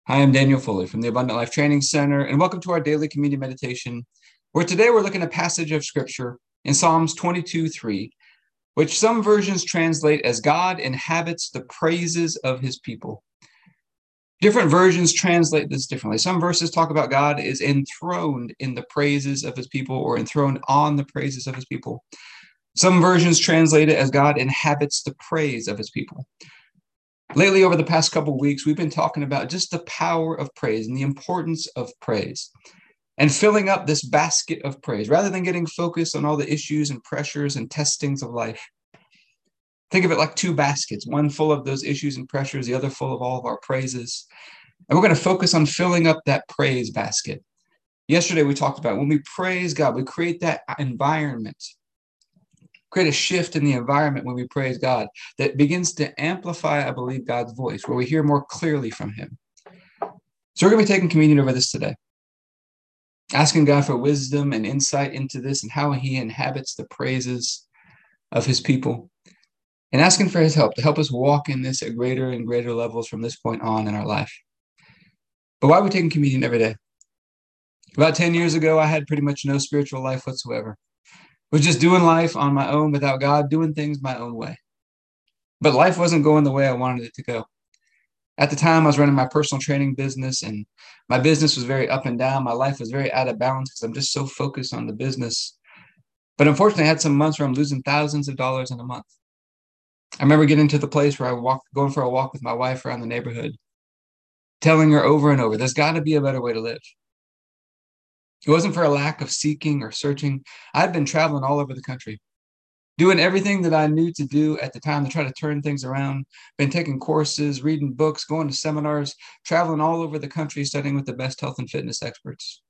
Hi, I'm Daniel Foley from the Abundant Life Training Center, and welcome to our daily community meditation, where today we're looking at a passage of scripture in Psalms 22:3, which some versions translate as God inhabits the praises of his people. Different versions translate this differently. Some verses talk about God is enthroned in the praises of his people or enthroned on the praises of his people. Some versions translate it as God inhabits the praise of his people. Lately, over the past couple of weeks, we've been talking about just the power of praise and the importance of praise and filling up this basket of praise rather than getting focused on all the issues and pressures and testings of life. Think of it like two baskets, one full of those issues and pressures, the other full of all of our praises. And we're going to focus on filling up that praise basket. Yesterday, we talked about when we praise God, we create that environment, create a shift in the environment when we praise God that begins to amplify, I believe, God's voice, where we hear more clearly from him. So we're going to be taking communion over this today, asking God for wisdom and insight into this and how he inhabits the praises of his people, and asking for his help to help us walk in this at greater and greater levels from this point on in our life. But why are we taking communion every day? About 10 years ago, I had pretty much no spiritual life whatsoever. Was just doing life on my own without God, doing things my own way. But life wasn't going the way I wanted it to go. At the time, I was running my personal training business, and my business was very up and down. My life was very out of balance because I'm just so focused on the business. But unfortunately, I had some months where I'm losing thousands of dollars in a month. I remember getting to the place where going for a walk with my wife around the neighborhood, telling her over and over, there's got to be a better way to live. It wasn't for a lack of seeking or searching. I'd been traveling all over the country, doing everything that I knew to do at the time to try to turn things around, been taking courses, reading books, going to seminars, traveling all over the country, studying with the best health and fitness experts.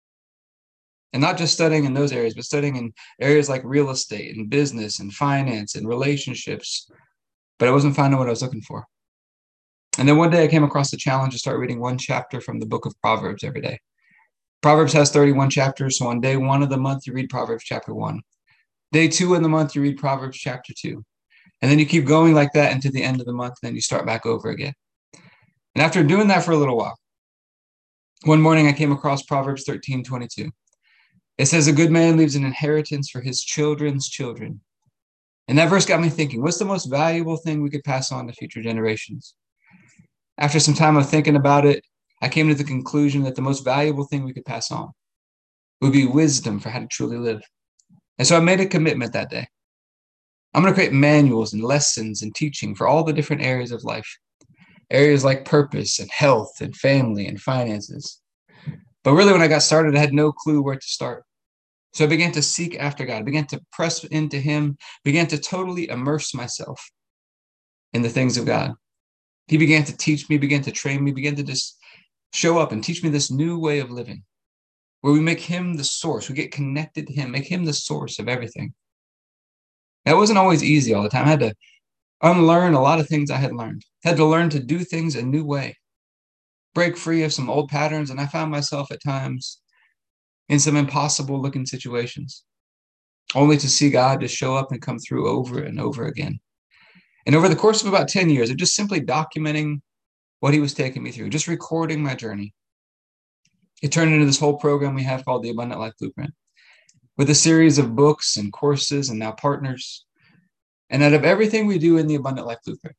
And not just studying in those areas, but studying in areas like real estate and business and finance and relationships. But I wasn't finding what I was looking for. And then one day I came across the challenge to start reading one chapter from the book of Proverbs every day. Proverbs has 31 chapters, so on day 1 of the month, you read Proverbs chapter 1. Day 2 in the month, you read Proverbs chapter 2. And then you keep going like that into the end of the month, and then you start back over again. And after doing that for a little while, one morning I came across Proverbs 13:22. It says, a good man leaves an inheritance for his children's children. And that verse got me thinking, what's the most valuable thing we could pass on to future generations? After some time of thinking about it, I came to the conclusion that the most valuable thing we could pass on would be wisdom for how to truly live. And so I made a commitment that day. I'm going to create manuals and lessons and teaching for all the different areas of life, areas like purpose and health and family and finances. But really, when I got started, I had no clue where to start. So I began to seek after God, I began to press into him, began to totally immerse myself in the things of God. He began to teach me, began to train me, began to just show up and teach me this new way of living, where we make him the source, we get connected to him, make him the source of everything. That wasn't always easy all the time. I had to unlearn a lot of things I had learned, had to learn to do things a new way, break free of some old patterns, and I found myself at times in some impossible looking situations, only to see God just show up and come through over and over again. And over the course of about 10 years of just simply documenting what he was taking me through, just recording my journey, it turned into this whole program we have called the Abundant Life Blueprint, with a series of books and courses and now partners. And out of everything we do in the Abundant Life Blueprint,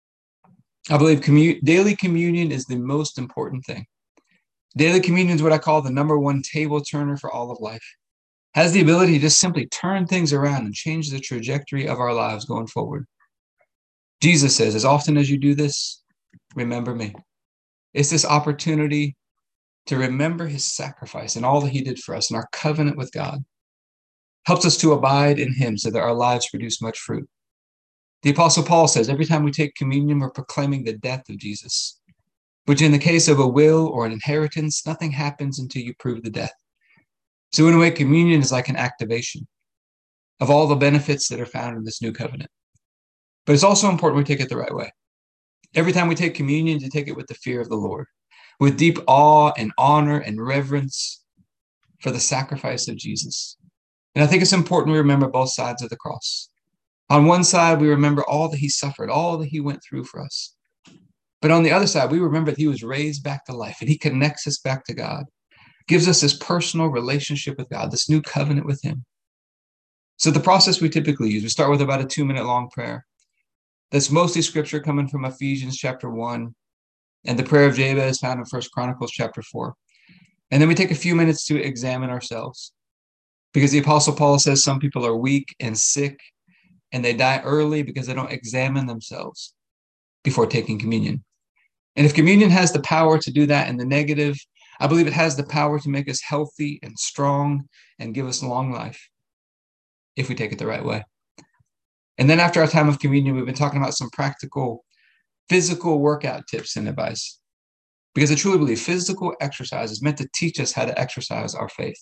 I believe daily communion is the most important thing. Daily communion is what I call the number one table turner for all of life. Has the ability to just simply turn things around and change the trajectory of our lives going forward. Jesus says, as often as you do this, remember me. It's this opportunity to remember his sacrifice and all that he did for us and our covenant with God. Helps us to abide in him so that our lives produce much fruit. The Apostle Paul says every time we take communion, we're proclaiming the death of Jesus, which in the case of a will or an inheritance, nothing happens until you prove the death. So in a way, communion is like an activation of all the benefits that are found in this new covenant. But it's also important we take it the right way. Every time we take communion, to take it with the fear of the Lord, with deep awe and honor and reverence for the sacrifice of Jesus. And I think it's important we remember both sides of the cross. On one side, we remember all that he suffered, all that he went through for us. But on the other side, we remember that he was raised back to life and he connects us back to God, gives us this personal relationship with God, this new covenant with him. So the process we typically use, we start with about a 2-minute long prayer. That's mostly scripture coming from Ephesians chapter 1. And the prayer of Jabez is found in 1 Chronicles chapter 4. And then we take a few minutes to examine ourselves. Because the Apostle Paul says some people are weak and sick, and they die early because they don't examine themselves before taking communion. And if communion has the power to do that in the negative, I believe it has the power to make us healthy and strong and give us long life if we take it the right way. And then after our time of communion, we've been talking about some practical physical workout tips and advice. Because I truly believe physical exercise is meant to teach us how to exercise our faith.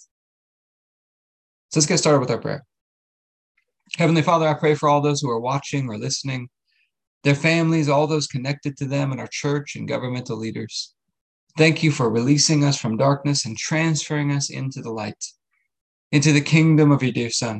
So let's get started with our prayer. Heavenly Father, I pray for all those who are watching or listening, their families, all those connected to them in our church and governmental leaders. Thank you for releasing us from darkness and transferring us into the light, into the kingdom of your dear Son.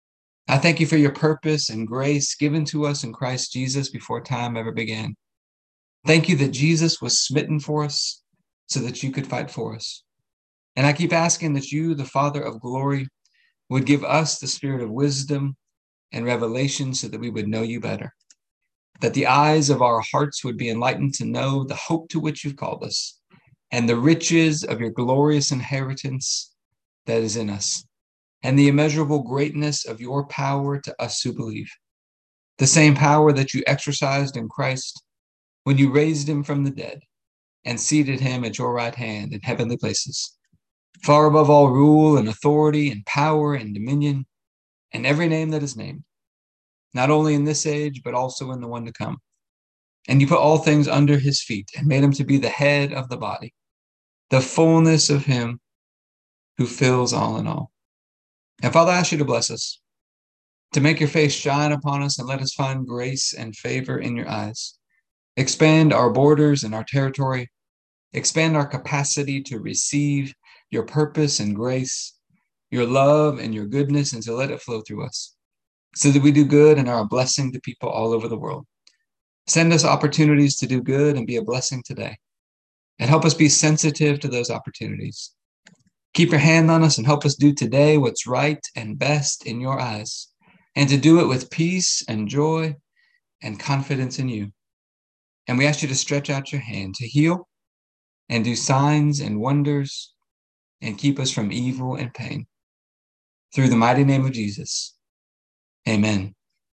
I thank you for your purpose and grace given to us in Christ Jesus before time ever began. Thank you that Jesus was smitten for us so that you could fight for us. And I keep asking that you, the Father of glory, would give us the spirit of wisdom and revelation so that we would know you better, that the eyes of our hearts would be enlightened to know the hope to which you've called us and the riches of your glorious inheritance that is in us, and the immeasurable greatness of your power to us who believe. The same power that you exercised in Christ when you raised him from the dead and seated him at your right hand in heavenly places, far above all rule and authority and power and dominion and every name that is named, not only in this age, but also in the one to come. And you put all things under his feet and made him to be the head of the body, the fullness of him who fills all in all. And Father, I ask you to bless us, to make your face shine upon us and let us find grace and favor in your eyes. Expand our borders and our territory. Expand our capacity to receive your purpose and grace, your love and your goodness, and to let it flow through us so that we do good and are a blessing to people all over the world. Send us opportunities to do good and be a blessing today. And help us be sensitive to those opportunities. Keep your hand on us and help us do today what's right and best in your eyes, and to do it with peace and joy and confidence in you. And we ask you to stretch out your hand to heal and do signs and wonders and keep us from evil and pain. Through the mighty name of Jesus. Amen.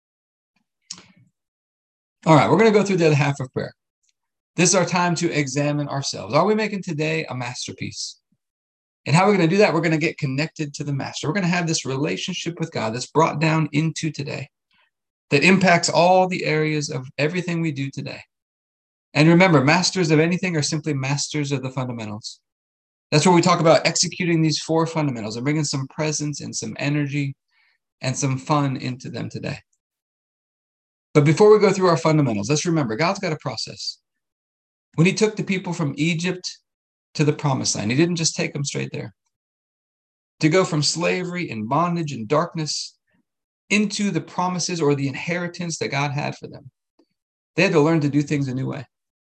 All right, we're going to go through the other half of prayer. This is our time to examine ourselves. Are we making today a masterpiece? And how are we going to do that? We're going to get connected to the master. We're going to have this relationship with God that's brought down into today, that impacts all the areas of everything we do today. And remember, masters of anything are simply masters of the fundamentals. That's where we talk about executing these 4 fundamentals and bringing some presence and some energy and some fun into them today. But before we go through our fundamentals, let's remember, God's got a process. When he took the people from Egypt to the promised land, he didn't just take them straight there. To go from slavery and bondage and darkness into the promises or the inheritance that God had for them, they had to learn to do things a new way.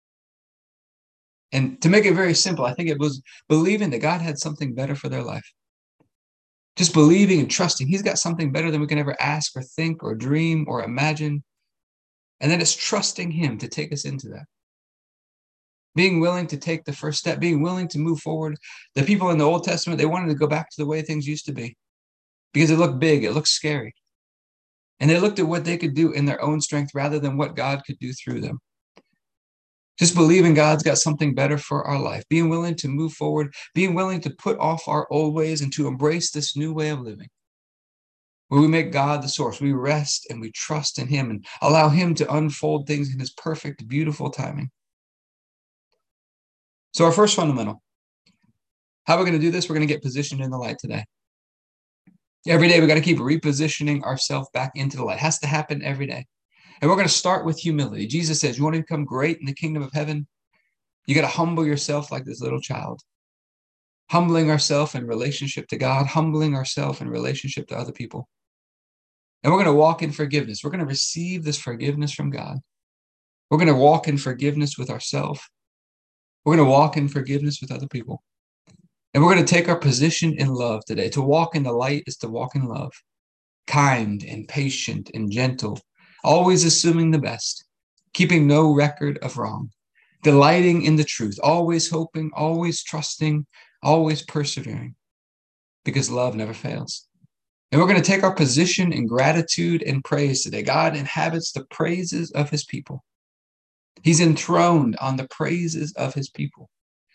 And to make it very simple, I think it was believing that God had something better for their life. Just believing and trusting he's got something better than we can ever ask or think or dream or imagine. And then it's trusting him to take us into that. Being willing to take the first step, being willing to move forward. The people in the Old Testament, they wanted to go back to the way things used to be because it looked big, it looked scary. And they looked at what they could do in their own strength rather than what God could do through them. Just believing God's got something better for our life, being willing to move forward, being willing to put off our old ways and to embrace this new way of living, where we make God the source. We rest and we trust in him and allow him to unfold things in his perfect, beautiful timing. So our first fundamental, how we're going to do this, we're going to get positioned in the light today. Every day, we got to keep repositioning ourselves back into the light. It has to happen every day. And we're going to start with humility. Jesus says, you want to become great in the kingdom of heaven? You got to humble yourself like this little child. Humbling ourselves in relationship to God, humbling ourselves in relationship to other people. And we're going to walk in forgiveness. We're going to receive this forgiveness from God. We're going to walk in forgiveness with ourselves. We're going to walk in forgiveness with other people. And we're going to take our position in love today. To walk in the light is to walk in love, kind and patient and gentle, always assuming the best, keeping no record of wrong, delighting in the truth, always hoping, always trusting, always persevering, because love never fails. And we're going to take our position in gratitude and praise today. God inhabits the praises of his people. He's enthroned on the praises of his people.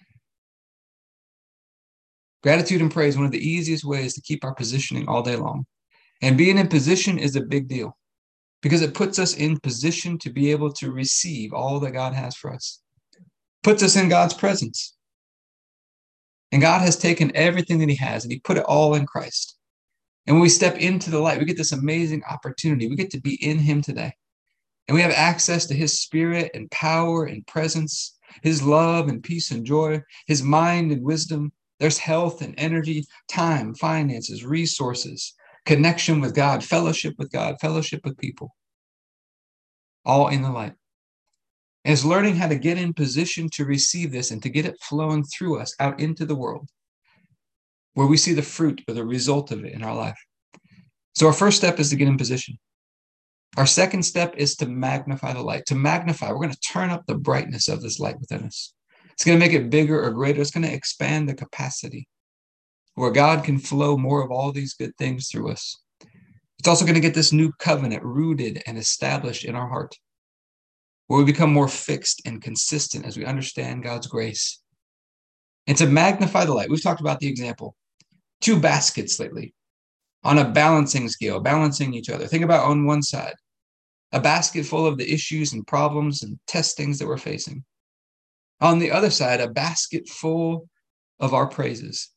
Gratitude and praise, one of the easiest ways to keep our positioning all day long. And being in position is a big deal because it puts us in position to be able to receive all that God has for us. Puts us in God's presence. And God has taken everything that he has and he put it all in Christ. And when we step into the light, we get this amazing opportunity. We get to be in him today. And we have access to his spirit and power and presence, his love and peace and joy, his mind and wisdom. There's health and energy, time, finances, resources, connection with God, fellowship with people, all in the light. And it's learning how to get in position to receive this and to get it flowing through us out into the world where we see the fruit or the result of it in our life. So our first step is to get in position. Our second step is to magnify the light. To magnify, we're going to turn up the brightness of this light within us. It's going to make it bigger or greater. It's going to expand the capacity where God can flow more of all these good things through us. It's also going to get this new covenant rooted and established in our heart, where we become more fixed and consistent as we understand God's grace. And to magnify the light, we've talked about the example, 2 baskets lately on a balancing scale, balancing each other. Think about on one side, a basket full of the issues and problems and testings that we're facing. On the other side, a basket full of our praises.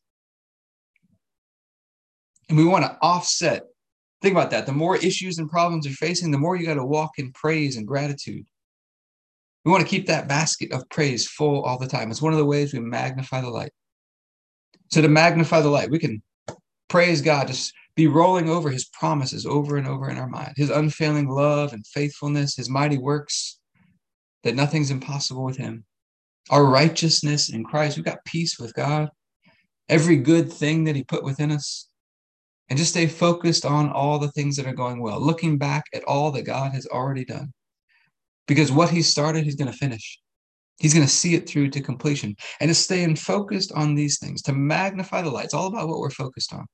And we want to offset. Think about that. The more issues and problems you're facing, the more you got to walk in praise and gratitude. We want to keep that basket of praise full all the time. It's one of the ways we magnify the light. So to magnify the light, we can praise God, just be rolling over his promises over and over in our mind, his unfailing love and faithfulness, his mighty works, that nothing's impossible with him. Our righteousness in Christ, we've got peace with God, every good thing that he put within us, and just stay focused on all the things that are going well, looking back at all that God has already done. Because what he started, he's going to finish. He's going to see it through to completion. And to stay focused on these things, to magnify the light, it's all about what we're focused on.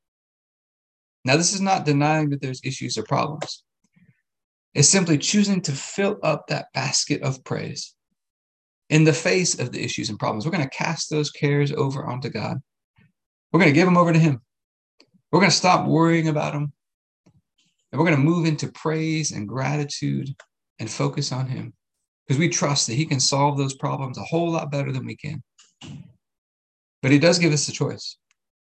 Now, this is not denying that there's issues or problems. It's simply choosing to fill up that basket of praise. In the face of the issues and problems, we're going to cast those cares over onto God. We're going to give them over to him. We're going to stop worrying about them. And we're going to move into praise and gratitude and focus on him, because we trust that he can solve those problems a whole lot better than we can. But he does give us a choice.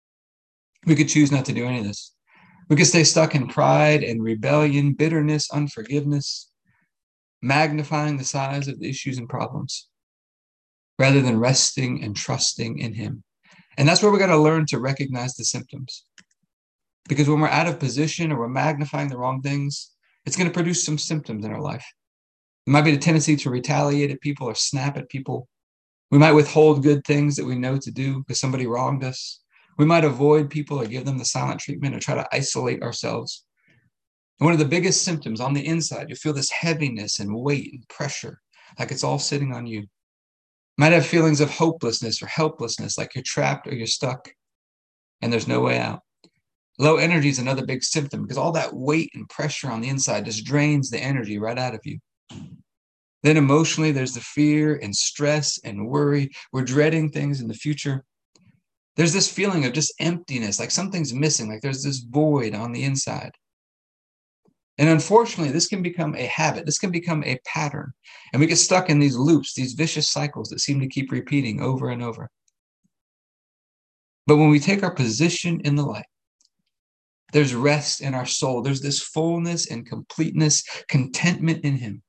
We could choose not to do any of this. We could stay stuck in pride and rebellion, bitterness, unforgiveness, magnifying the size of the issues and problems, rather than resting and trusting in him. And that's where we got to learn to recognize the symptoms. Because when we're out of position or we're magnifying the wrong things, it's going to produce some symptoms in our life. It might be the tendency to retaliate at people or snap at people. We might withhold good things that we know to do because somebody wronged us. We might avoid people or give them the silent treatment or try to isolate ourselves. And one of the biggest symptoms on the inside, you feel this heaviness and weight and pressure, like it's all sitting on you. You might have feelings of hopelessness or helplessness, like you're trapped or you're stuck and there's no way out. Low energy is another big symptom because all that weight and pressure on the inside just drains the energy right out of you. Then emotionally, there's the fear and stress and worry. We're dreading things in the future. There's this feeling of just emptiness, like something's missing, like there's this void on the inside. And unfortunately, this can become a habit. This can become a pattern. And we get stuck in these loops, these vicious cycles that seem to keep repeating over and over. But when we take our position in the light, there's rest in our soul. There's this fullness and completeness, contentment in him.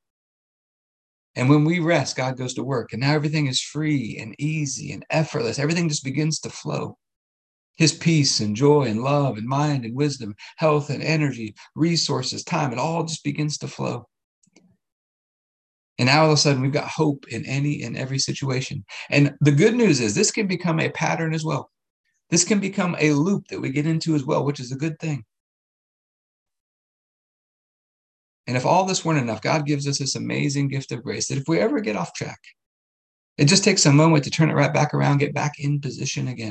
And when we rest, God goes to work. And now everything is free and easy and effortless. Everything just begins to flow. His peace and joy and love and mind and wisdom, health and energy, resources, time, it all just begins to flow. And now all of a sudden we've got hope in any and every situation. And the good news is this can become a pattern as well. This can become a loop that we get into as well, which is a good thing. And if all this weren't enough, God gives us this amazing gift of grace that if we ever get off track, it just takes a moment to turn it right back around, get back in position again.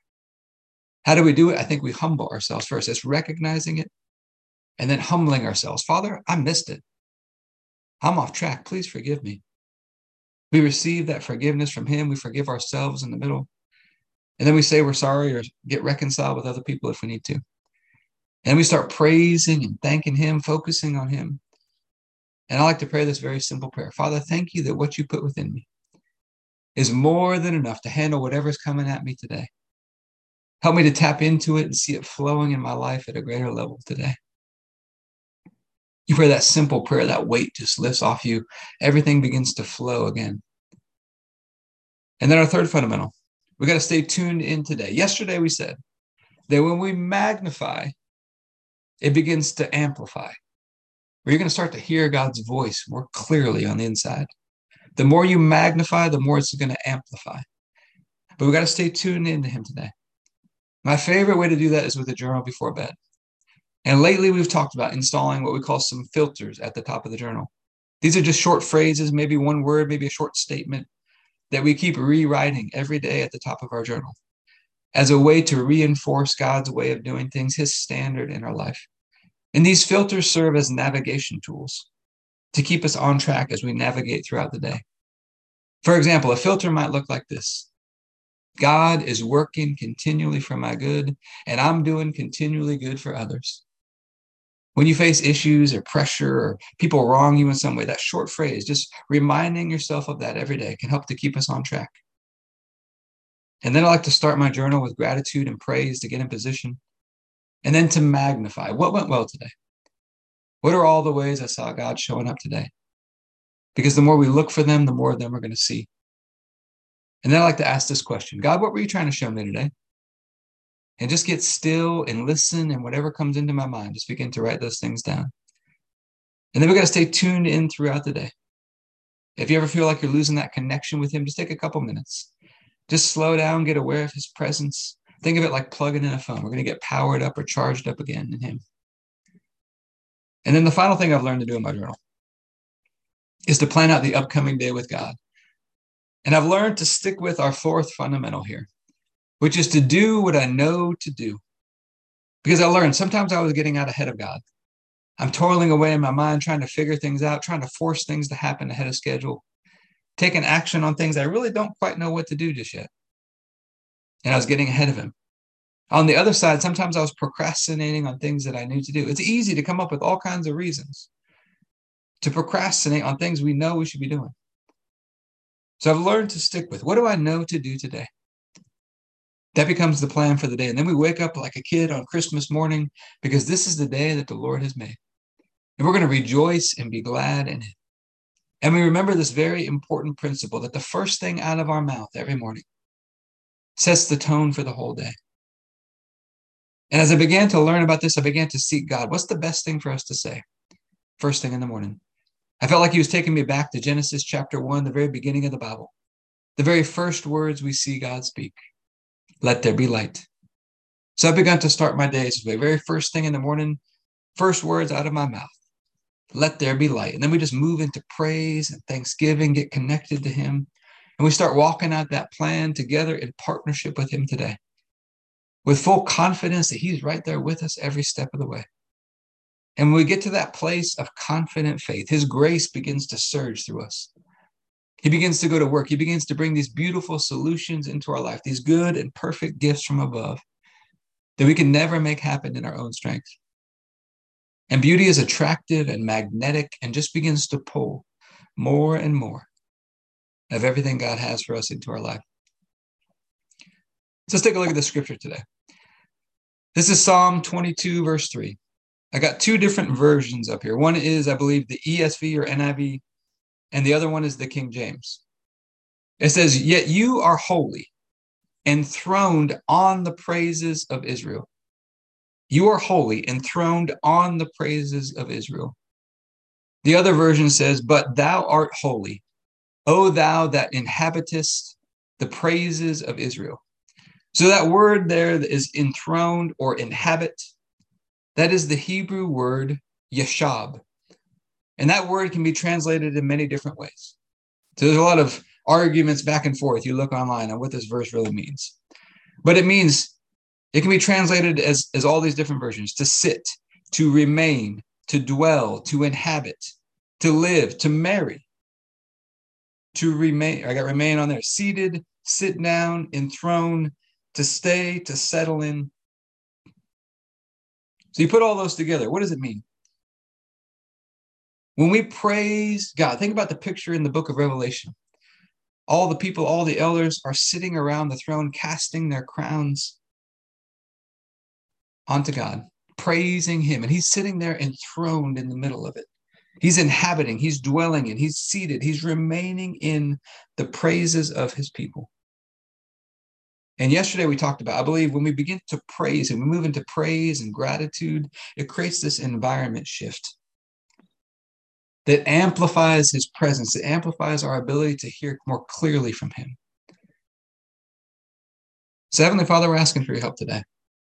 How do we do it? I think we humble ourselves first. It's recognizing it and then humbling ourselves. Father, I missed it. I'm off track. Please forgive me. We receive that forgiveness from him. We forgive ourselves in the middle. And then we say we're sorry or get reconciled with other people if we need to. And we start praising and thanking him, focusing on him. And I like to pray this very simple prayer. Father, thank you that what you put within me is more than enough to handle whatever's coming at me today. Help me to tap into it and see it flowing in my life at a greater level today. You pray that simple prayer, that weight just lifts off you. Everything begins to flow again. And then our third fundamental, we got to stay tuned in today. Yesterday we said that when we magnify, it begins to amplify. Where you're going to start to hear God's voice more clearly on the inside. The more you magnify, the more it's going to amplify. But we got to stay tuned into him today. My favorite way to do that is with a journal before bed. And lately we've talked about installing what we call some filters at the top of the journal. These are just short phrases, maybe one word, maybe a short statement that we keep rewriting every day at the top of our journal as a way to reinforce God's way of doing things, his standard in our life. And these filters serve as navigation tools to keep us on track as we navigate throughout the day. For example, a filter might look like this. God is working continually for my good, and I'm doing continually good for others. When you face issues or pressure or people wrong you in some way, that short phrase, just reminding yourself of that every day can help to keep us on track. And then I like to start my journal with gratitude and praise to get in position, and then to magnify what went well today. What are all the ways I saw God showing up today? Because the more we look for them, the more of them we're going to see. And then I like to ask this question, God, what were you trying to show me today? And just get still and listen, and whatever comes into my mind, just begin to write those things down. And then we got to stay tuned in throughout the day. If you ever feel like you're losing that connection with him, just take a couple minutes. Just slow down, get aware of his presence. Think of it like plugging in a phone. We're going to get powered up or charged up again in him. And then the final thing I've learned to do in my journal is to plan out the upcoming day with God. And I've learned to stick with our fourth fundamental here, which is to do what I know to do. Because I learned sometimes I was getting out ahead of God. I'm toiling away in my mind, trying to figure things out, trying to force things to happen ahead of schedule, taking action on things I really don't quite know what to do just yet. And I was getting ahead of him. On the other side, sometimes I was procrastinating on things that I knew to do. It's easy to come up with all kinds of reasons to procrastinate on things we know we should be doing. So I've learned to stick with, what do I know to do today? That becomes the plan for the day. And then we wake up like a kid on Christmas morning because this is the day that the Lord has made. And we're going to rejoice and be glad in it. And we remember this very important principle that the first thing out of our mouth every morning sets the tone for the whole day. And as I began to learn about this, I began to seek God. What's the best thing for us to say first thing in the morning? I felt like he was taking me back to Genesis chapter 1, the very beginning of the Bible. The very first words we see God speak, let there be light. So I began to start my days with the very first thing in the morning, first words out of my mouth, let there be light. And then we just move into praise and thanksgiving, get connected to him. And we start walking out that plan together in partnership with him today, with full confidence that he's right there with us every step of the way. And when we get to that place of confident faith, his grace begins to surge through us. He begins to go to work. He begins to bring these beautiful solutions into our life, these good and perfect gifts from above that we can never make happen in our own strength. And beauty is attractive and magnetic and just begins to pull more and more of everything God has for us into our life. So let's take a look at the scripture today. This is Psalm 22, verse 3. I got two different versions up here. One is, I believe, the ESV or NIV, and the other one is the King James. It says, yet you are holy, enthroned on the praises of Israel. You are holy, enthroned on the praises of Israel. The other version says, but thou art holy, O thou that inhabitest the praises of Israel. So that word there is enthroned or inhabit. That is the Hebrew word yashab. And that word can be translated in many different ways. So there's a lot of arguments back and forth. You look online on what this verse really means. But it can be translated as all these different versions: to sit, to remain, to dwell, to inhabit, to live, to marry, to remain. I got remain on there. Seated, sit down, enthroned, to stay, to settle in. So you put all those together. What does it mean? When we praise God, think about the picture in the book of Revelation. All the people, all the elders are sitting around the throne, casting their crowns onto God, praising him. And he's sitting there enthroned in the middle of it. He's inhabiting, he's dwelling in, he's seated, he's remaining in the praises of his people. And yesterday we talked about, I believe when we begin to praise and we move into praise and gratitude, it creates this environment shift that amplifies his presence, that amplifies our ability to hear more clearly from him. So Heavenly Father, we're asking for your help today.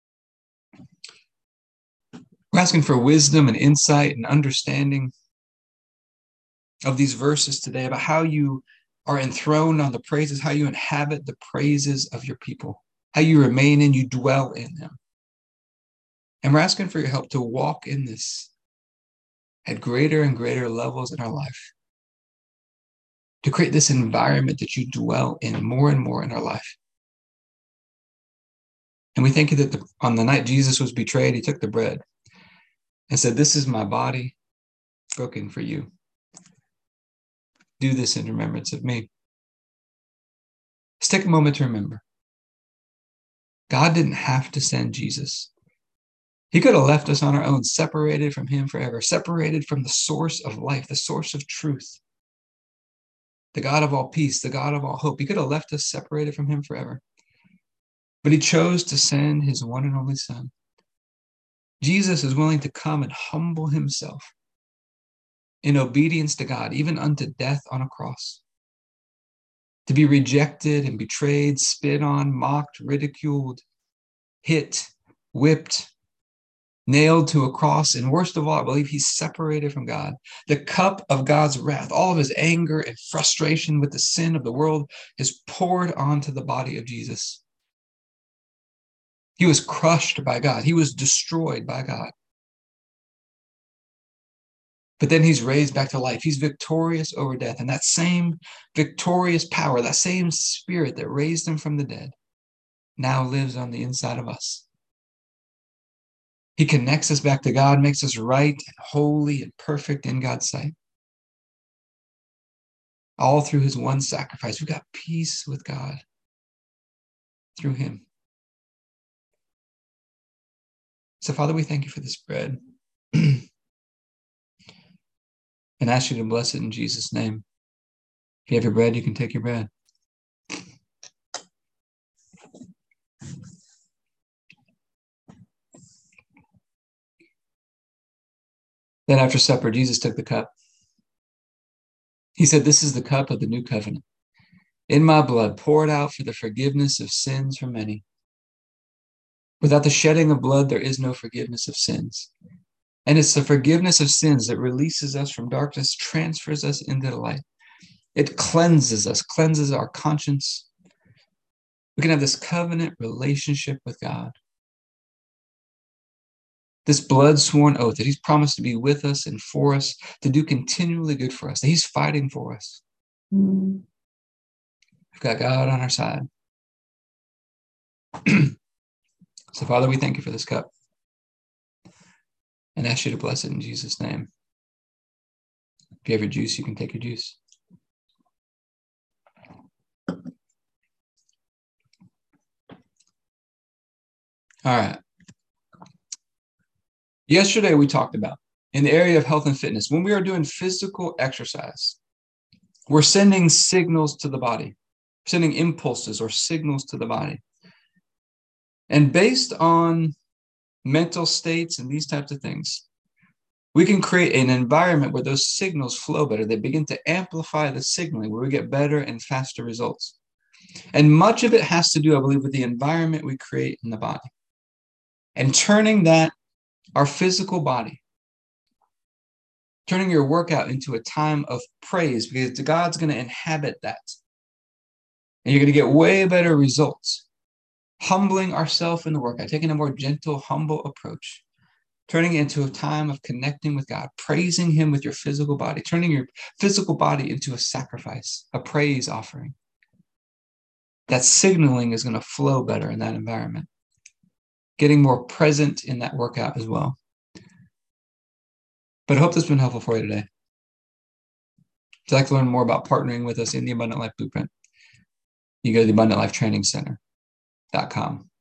We're asking for wisdom and insight and understanding of these verses today about how you are enthroned on the praises, how you inhabit the praises of your people, how you remain and you dwell in them. And we're asking for your help to walk in this at greater and greater levels in our life, to create this environment that you dwell in more and more in our life. And we thank you that on the night Jesus was betrayed, he took the bread and said, "This is my body broken for you. Do this in remembrance of me." Let's take a moment to remember. God didn't have to send Jesus. He could have left us on our own, separated from him forever, separated from the source of life, the source of truth, the God of all peace, the God of all hope. He could have left us separated from him forever. But he chose to send his one and only Son. Jesus is willing to come and humble himself in obedience to God, even unto death on a cross, to be rejected and betrayed, spit on, mocked, ridiculed, hit, whipped, nailed to a cross, and worst of all, I believe he's separated from God. The cup of God's wrath, all of his anger and frustration with the sin of the world is poured onto the body of Jesus. He was crushed by God. He was destroyed by God. But then he's raised back to life. He's victorious over death. And that same victorious power, that same spirit that raised him from the dead, now lives on the inside of us. He connects us back to God, makes us right and holy and perfect in God's sight. All through his one sacrifice, we've got peace with God through him. So, Father, we thank you for this bread and ask you to bless it in Jesus' name. If you have your bread, you can take your bread. Then after supper, Jesus took the cup. He said, "This is the cup of the new covenant, in my blood, poured out for the forgiveness of sins for many. Without the shedding of blood, there is no forgiveness of sins." And it's the forgiveness of sins that releases us from darkness, transfers us into the light. It cleanses us, cleanses our conscience. We can have this covenant relationship with God. This blood-sworn oath that he's promised to be with us and for us, to do continually good for us, that he's fighting for us. We've got God on our side. So, Father, we thank you for this cup and ask you to bless it in Jesus' name. If you have your juice, you can take your juice. All right. Yesterday, we talked about in the area of health and fitness, when we are doing physical exercise, we're sending signals to the body, sending impulses or signals to the body. And based on mental states and these types of things, we can create an environment where those signals flow better. They begin to amplify the signaling, where we get better and faster results. And much of it has to do, I believe, with the environment we create in the body. And turning that, our physical body, turning your workout into a time of praise, because God's going to inhabit that. And you're going to get way better results. Humbling ourselves in the workout, taking a more gentle, humble approach, turning it into a time of connecting with God, praising Him with your physical body, turning your physical body into a sacrifice, a praise offering. That signaling is going to flow better in that environment, getting more present in that workout as well. But I hope this has been helpful for you today. If you'd like to learn more about partnering with us in the Abundant Life Blueprint, you go to the AbundantLifeTrainingCenter.com.